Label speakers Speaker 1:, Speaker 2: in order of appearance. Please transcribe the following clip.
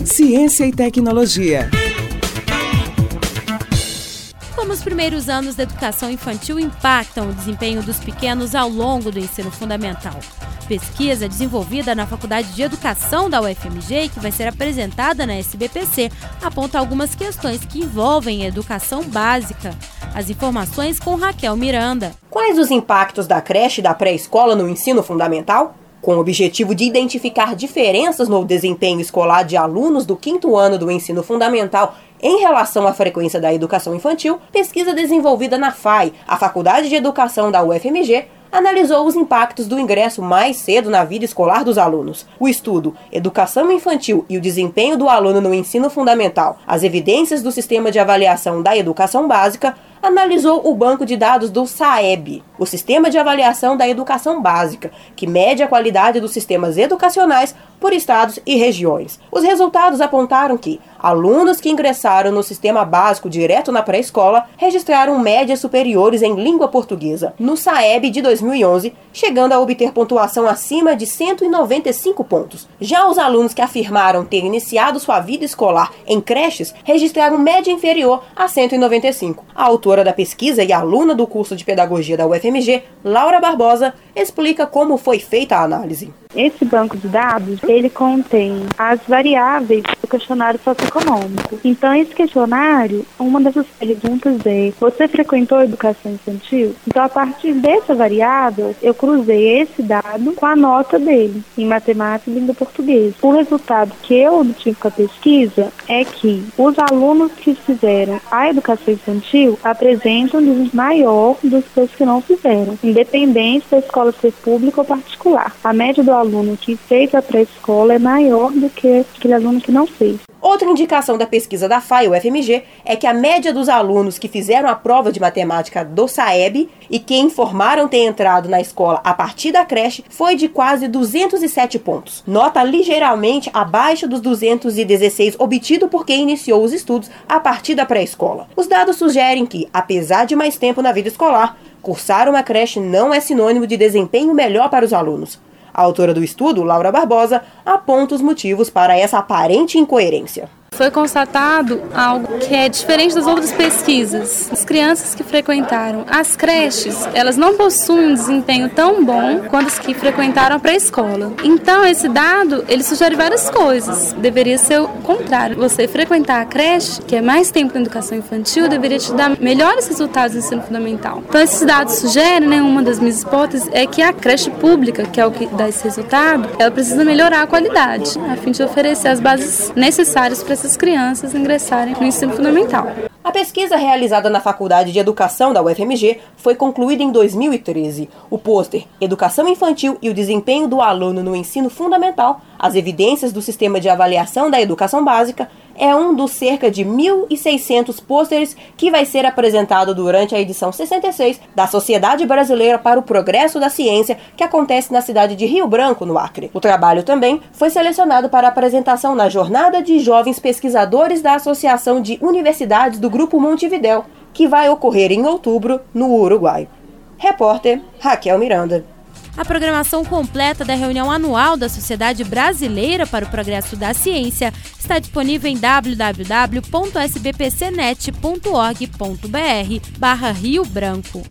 Speaker 1: Ciência e tecnologia.
Speaker 2: Como os primeiros anos da educação infantil impactam o desempenho dos pequenos ao longo do ensino fundamental? Pesquisa desenvolvida na Faculdade de Educação da UFMG, que vai ser apresentada na SBPC, aponta algumas questões que envolvem a educação básica. As informações com Raquel Miranda.
Speaker 3: Quais os impactos da creche e da pré-escola no ensino fundamental? Com o objetivo de identificar diferenças no desempenho escolar de alunos do 5º ano do ensino fundamental em relação à frequência da educação infantil, pesquisa desenvolvida na FAI, a Faculdade de Educação da UFMG, analisou os impactos do ingresso mais cedo na vida escolar dos alunos. O estudo Educação Infantil e o Desempenho do Aluno no Ensino Fundamental, as evidências do Sistema de Avaliação da Educação Básica, analisou o banco de dados do SAEB, o Sistema de Avaliação da Educação Básica, que mede a qualidade dos sistemas educacionais por estados e regiões. Os resultados apontaram que alunos que ingressaram no sistema básico direto na pré-escola registraram médias superiores em língua portuguesa no SAEB de 2011, chegando a obter pontuação acima de 195 pontos. Já os alunos que afirmaram ter iniciado sua vida escolar em creches registraram média inferior a 195. A autora da pesquisa e aluna do curso de Pedagogia da UFMG, Laura Barbosa, explica como foi feita a análise.
Speaker 4: Esse banco de dados, ele contém as variáveis do questionário socioeconômico. Então, esse questionário, uma dessas perguntas é: você frequentou a educação infantil? Então, a partir dessa variável, eu cruzei esse dado com a nota dele em matemática e língua portuguesa. O resultado que eu obtive com a pesquisa é que os alunos que fizeram a educação infantil apresentam um nível maior do que os que não fizeram, independente da escola ser pública ou particular. A média do aluno que fez a pré-escola é maior do que aquele aluno que não fez.
Speaker 3: Outra indicação da pesquisa da FAI UFMG é que a média dos alunos que fizeram a prova de matemática do SAEB e que informaram ter entrado na escola a partir da creche foi de quase 207 pontos, nota ligeiramente abaixo dos 216 obtido por quem iniciou os estudos a partir da pré-escola. Os dados sugerem que, apesar de mais tempo na vida escolar, cursar uma creche não é sinônimo de desempenho melhor para os alunos. A autora do estudo, Laura Barbosa, aponta os motivos para essa aparente incoerência.
Speaker 5: Foi constatado algo que é diferente das outras pesquisas. As crianças que frequentaram as creches, elas não possuem um desempenho tão bom quanto as que frequentaram a pré-escola. Então, esse dado, ele sugere várias coisas. Deveria ser o contrário. Você frequentar a creche, que é mais tempo na educação infantil, deveria te dar melhores resultados no ensino fundamental. Então, esses dados sugerem, uma das minhas hipóteses é que a creche pública, que é o que dá esse resultado, ela precisa melhorar a qualidade, a fim de oferecer as bases necessárias para essas crianças ingressarem no ensino fundamental.
Speaker 3: A pesquisa realizada na Faculdade de Educação da UFMG foi concluída em 2013. O pôster Educação Infantil e o Desempenho do Aluno no Ensino Fundamental, as evidências do Sistema de Avaliação da Educação Básica, é um dos cerca de 1.600 pôsteres que vai ser apresentado durante a edição 66 da Sociedade Brasileira para o Progresso da Ciência, que acontece na cidade de Rio Branco, no Acre. O trabalho também foi selecionado para apresentação na Jornada de Jovens Pesquisadores da Associação de Universidades do Grupo Montevidéu, que vai ocorrer em outubro, no Uruguai. Repórter Raquel Miranda.
Speaker 2: A programação completa da reunião anual da Sociedade Brasileira para o Progresso da Ciência está disponível em www.sbpcnet.org.br/Rio Branco.